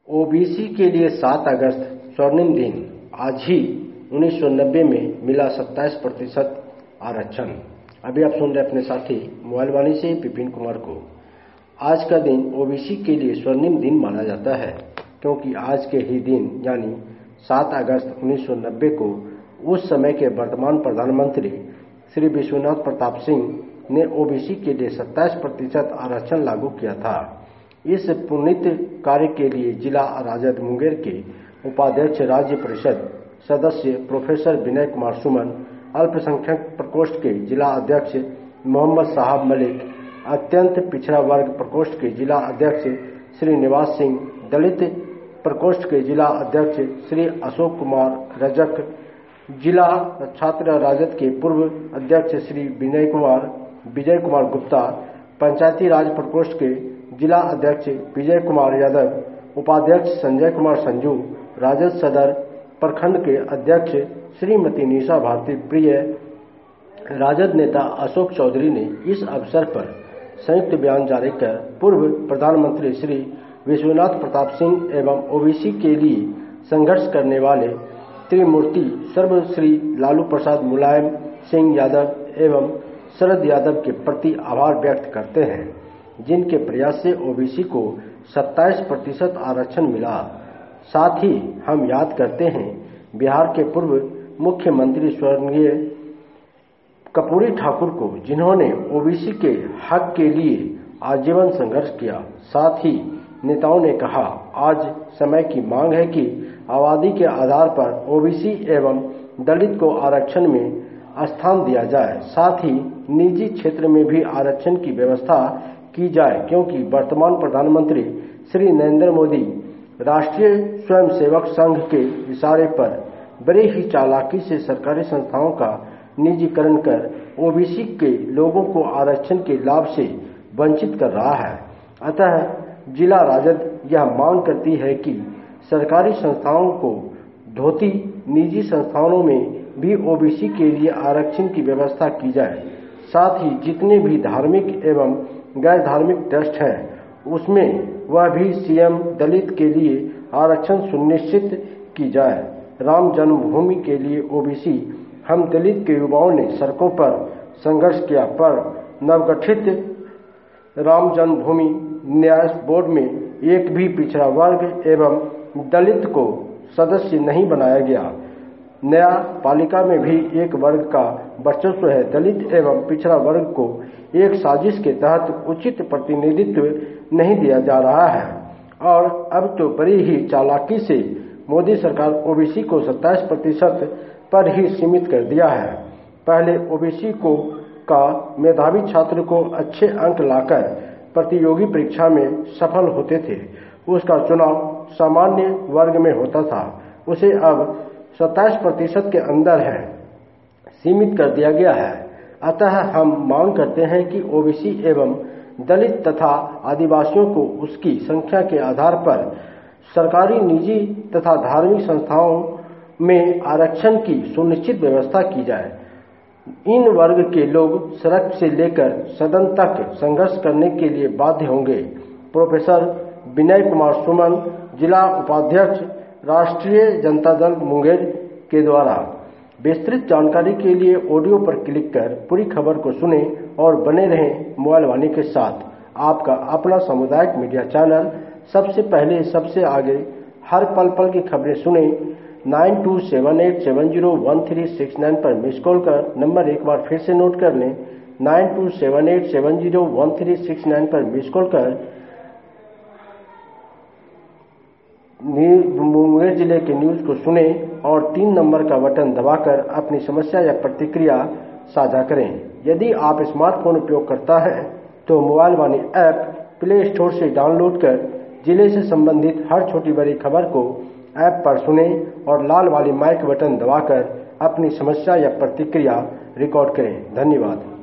OBC के लिए 7 अगस्त स्वर्णिम दिन। आज ही 1990 में मिला 27% आरक्षण। अभी आप सुन रहे अपने साथी मोबाइल वाणी से विपिन कुमार को। आज का दिन ओबीसी के लिए स्वर्णिम दिन माना जाता है, क्योंकि आज के ही दिन यानी 7 अगस्त 1990 को उस समय के वर्तमान प्रधानमंत्री श्री विश्वनाथ प्रताप सिंह ने ओबीसी के लिए 27% आरक्षण लागू किया था। इस पुनीत कार्य के लिए जिला राजद मुंगेर के उपाध्यक्ष राज्य परिषद सदस्य प्रोफेसर विनय कुमार सुमन, अल्पसंख्यक प्रकोष्ठ के जिला अध्यक्ष मोहम्मद साहब मलिक, अत्यंत पिछड़ा वर्ग प्रकोष्ठ के जिला अध्यक्ष श्री निवास सिंह, दलित प्रकोष्ठ के जिला अध्यक्ष श्री अशोक कुमार रजक, जिला छात्र राजद के पूर्व अध्यक्ष श्री विजय कुमार गुप्ता, पंचायती राज प्रकोष्ठ के जिला अध्यक्ष विजय कुमार यादव, उपाध्यक्ष संजय कुमार संजू, राजद सदर प्रखंड के अध्यक्ष श्रीमती निशा भारती प्रिय, राजद नेता अशोक चौधरी ने इस अवसर पर संयुक्त बयान जारी कर पूर्व प्रधानमंत्री श्री विश्वनाथ प्रताप सिंह एवं ओबीसी के लिए संघर्ष करने वाले त्रिमूर्ति सर्वश्री लालू प्रसाद मुलायम सिंह यादव एवं शरद यादव के प्रति आभार व्यक्त करते हैं, जिनके प्रयास से ओबीसी को 27% आरक्षण मिला। साथ ही हम याद करते हैं बिहार के पूर्व मुख्यमंत्री स्वर्गीय कर्पूरी ठाकुर को, जिन्होंने ओबीसी के हक के लिए आजीवन संघर्ष किया। साथ ही नेताओं ने कहा, आज समय की मांग है कि आबादी के आधार पर ओबीसी एवं दलित को आरक्षण में स्थान दिया जाए। साथ ही निजी क्षेत्र में भी आरक्षण की व्यवस्था की जाए, क्योंकि वर्तमान प्रधानमंत्री श्री नरेंद्र मोदी राष्ट्रीय स्वयंसेवक संघ के इशारे पर बड़े ही चालाकी से सरकारी संस्थाओं का निजीकरण कर ओबीसी के लोगों को आरक्षण के लाभ से वंचित कर रहा है। अतः जिला राजद यह मांग करती है कि सरकारी संस्थाओं को धोती, निजी संस्थानों में भी ओबीसी के लिए आरक्षण की व्यवस्था की जाए। साथ ही जितने भी धार्मिक एवं गैर धार्मिक ट्रस्ट हैं, उसमें वह भी सीएम दलित के लिए आरक्षण सुनिश्चित की जाए। राम जन्मभूमि के लिए ओबीसी हम दलित के युवाओं ने सड़कों पर संघर्ष किया, पर नवगठित राम जन्मभूमि न्यास बोर्ड में एक भी पिछड़ा वर्ग एवं दलित को सदस्य नहीं बनाया गया। न्याय पालिका में भी एक वर्ग का वर्चस्व है। दलित एवं पिछड़ा वर्ग को एक साजिश के तहत उचित प्रतिनिधित्व नहीं दिया जा रहा है, और अब तो बड़ी ही चालाकी से मोदी सरकार ओबीसी को 27% पर ही सीमित कर दिया है। पहले ओबीसी का मेधावी छात्र को अच्छे अंक लाकर प्रतियोगी परीक्षा में सफल होते थे, उसका चुनाव सामान्य वर्ग में होता था। उसे अब 27% के अंदर है सीमित कर दिया गया है। अतः हम मांग करते हैं कि ओबीसी एवं दलित तथा आदिवासियों को उसकी संख्या के आधार पर सरकारी, निजी तथा धार्मिक संस्थाओं में आरक्षण की सुनिश्चित व्यवस्था की जाए। इन वर्ग के लोग सड़क से लेकर सदन तक संघर्ष करने के लिए बाध्य होंगे। प्रोफेसर विनय कुमार सुमन, जिला उपाध्यक्ष राष्ट्रीय जनता दल मुंगेर के द्वारा। विस्तृत जानकारी के लिए ऑडियो पर क्लिक कर पूरी खबर को सुने और बने रहें मोबाइल वाणी के साथ। आपका अपना सामुदायिक मीडिया चैनल सबसे पहले, सबसे आगे, हर पल पल की खबरें सुने। 9278701369 पर मिस कॉल कर नंबर एक बार फिर से नोट कर लें। 9278701369 पर मिस कॉल कर मुंगेर जिले के न्यूज को सुने और 3 नंबर का बटन दबाकर अपनी समस्या या प्रतिक्रिया साझा करें। यदि आप स्मार्टफोन उपयोग करता है तो mobile Vaani app play store से डाउनलोड कर जिले से संबंधित हर छोटी बड़ी खबर को ऐप पर सुने और लाल वाली माइक बटन दबाकर अपनी समस्या या प्रतिक्रिया रिकॉर्ड करें। धन्यवाद।